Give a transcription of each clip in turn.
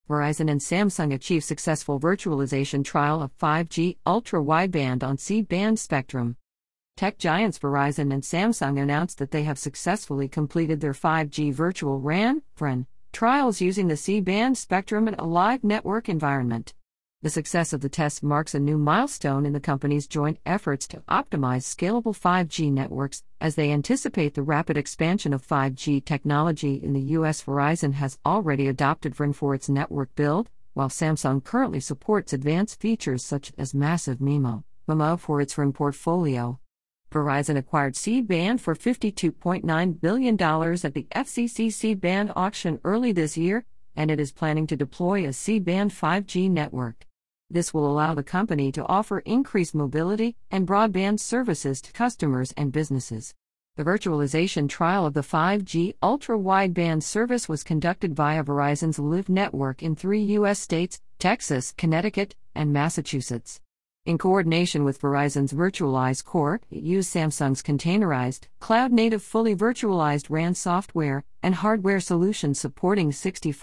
Verizon and Samsung achieved successful virtualization trial of 5G ultra-wideband on C-band spectrum. Tech giants Verizon and Samsung announced that they have successfully completed their 5G virtual RAN trials using the C-band spectrum in a live network environment. The success of the test marks a new milestone in the company's joint efforts to optimize scalable 5G networks as they anticipate the rapid expansion of 5G technology in the U.S. Verizon has already adopted VRAN for its network build, while Samsung currently supports advanced features such as massive MIMO for its VRAN portfolio. Verizon acquired C-band for $52.9 billion at the FCC C-band auction early this year, and it is planning to deploy a C-band 5G network. This will allow the company to offer increased mobility and broadband services to customers and businesses. The virtualization trial of the 5G ultra-wideband service was conducted via Verizon's Live network in 3 U.S. states, Texas, Connecticut, and Massachusetts. In coordination with Verizon's Virtualized Core, it used Samsung's containerized, cloud-native fully virtualized RAN software and hardware solutions supporting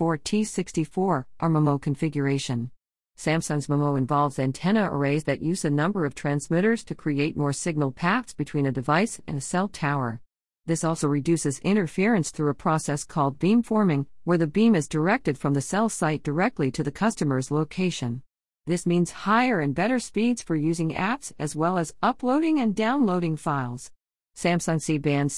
64T64 MIMO configuration. Samsung's MIMO involves antenna arrays that use a number of transmitters to create more signal paths between a device and a cell tower. This also reduces interference through a process called beamforming, where the beam is directed from the cell site directly to the customer's location. This means higher and better speeds for using apps as well as uploading and downloading files. Samsung C-band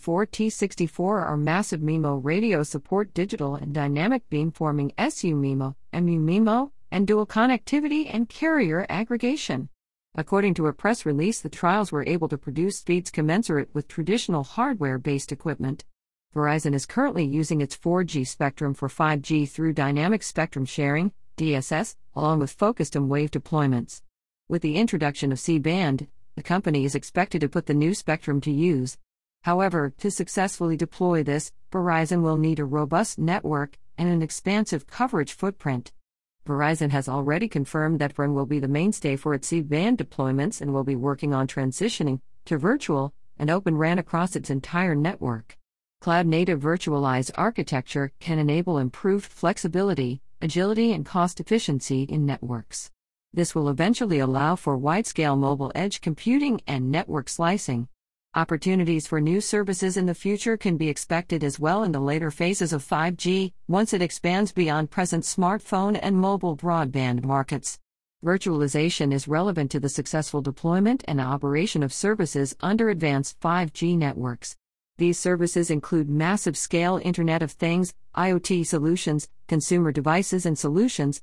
64T64 or massive MIMO radio support digital and dynamic beamforming SU-MIMO, MU-MIMO, and dual connectivity and carrier aggregation. According to a press release, the trials were able to produce speeds commensurate with traditional hardware-based equipment. Verizon is currently using its 4G spectrum for 5G through dynamic spectrum sharing, DSS, along with focused and wave deployments. With the introduction of C-band, the company is expected to put the new spectrum to use. However, to successfully deploy this, Verizon will need a robust network and an expansive coverage footprint. Verizon has already confirmed that VRAN will be the mainstay for its C-band deployments and will be working on transitioning to virtual and open RAN across its entire network. Cloud-native virtualized architecture can enable improved flexibility, agility, and cost efficiency in networks. This will eventually allow for wide-scale mobile edge computing and network slicing. Opportunities for new services in the future can be expected as well in the later phases of 5G, once it expands beyond present smartphone and mobile broadband markets. Virtualization is relevant to the successful deployment and operation of services under advanced 5G networks. These services include massive-scale Internet of Things, IoT solutions, consumer devices and solutions,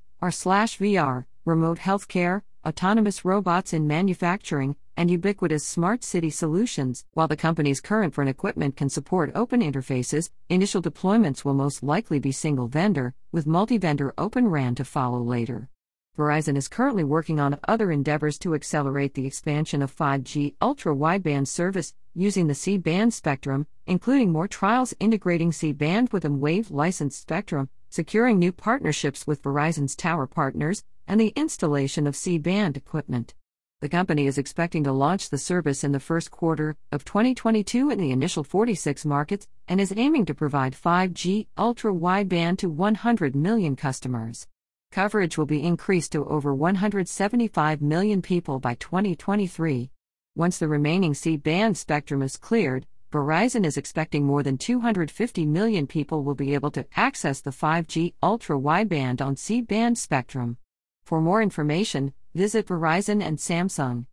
R/VR, remote healthcare, autonomous robots in manufacturing, and ubiquitous smart city solutions. While the company's current VRAN equipment can support open interfaces, initial deployments will most likely be single-vendor, with multi-vendor Open RAN to follow later. Verizon is currently working on other endeavors to accelerate the expansion of 5G ultra-wideband service using the C-band spectrum, including more trials integrating C-band with a wave-licensed spectrum, securing new partnerships with Verizon's tower partners, and the installation of C-band equipment. The company is expecting to launch the service in the first quarter of 2022 in the initial 46 markets and is aiming to provide 5G ultra-wideband to 100 million customers. Coverage will be increased to over 175 million people by 2023. Once the remaining C-band spectrum is cleared, Verizon is expecting more than 250 million people will be able to access the 5G ultra-wideband on C-band spectrum. For more information, visit Verizon and Samsung.